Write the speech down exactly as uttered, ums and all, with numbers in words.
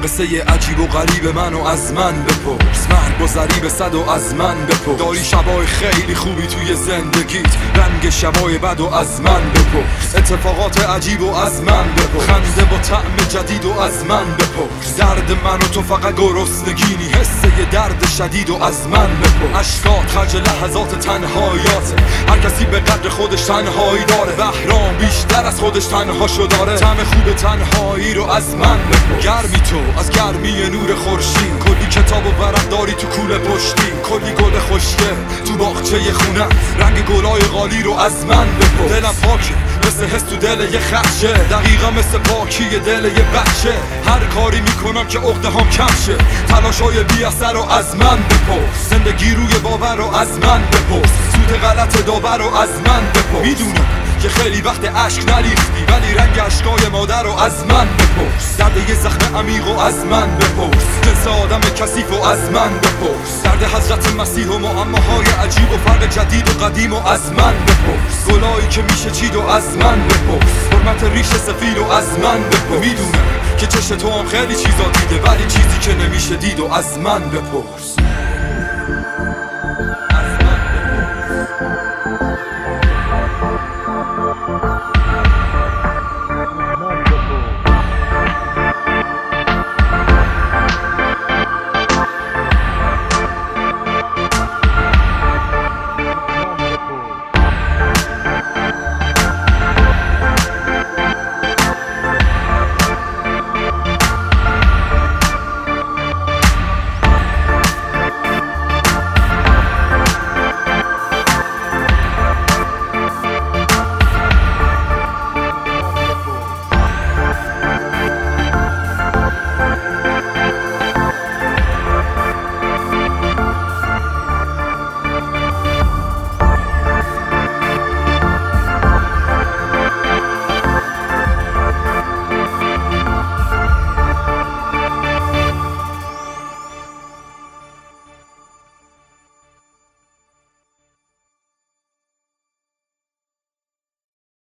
قصه عجیب و غریب منو از من بپرس، مرگ و ضریب صد و از من بپرس. داری شبای خیلی خوبی توی زندگیت، رنگ شبای بد و از من بپرس. اتفاقات عجیب و از من بپرس، خنده با طعم جدید و از من بپرس. درد من و تو فقط گرسنگینی، حسه درد شدید و از من بپرس. اشکات خرج لحظات تنهایاته، هر کسی به قدر خودش تنهایی داره. بهرام بیشتر از خودش تنهاشو داره، طعم خوب تنهایی رو از من بپرس. گرمی تو از گرمی نور خورشید، کلی کتاب و ورق داری تو کوله پشتی، کلی گل خوشگه تو باغچه خونه، رنگ گلای غالی رو از من بپرس. دلم پاکه مثل حس تو دل یه خدشه، دقیقا مثل پاکی دل یه بچه. هر کاری میکنم که عقده هم کم شه، تلاشای بی اثر رو از من بپرس. زندگی روی باور رو از من بپرس، سود غلط داور رو از من بپرس. میدونم که خیلی وقت عشق نریختی، ولی رنگ عشقای مادر رو از من بپرس. درد یه زخم عمیق و از من بپرس، جنس آدم کثیف و از من بپرس. درد حضرت مسیح و معماهای عجیب و فرق جدید و قدیم و از من بپرس. گلایی که میشه چید و از من بپرس، حرمت ریش سفید و از من بپرس. میدونم که چشم تو هم خیلی چیزا دیده، ولی چیزی که نمیشه دید و از من بپرس.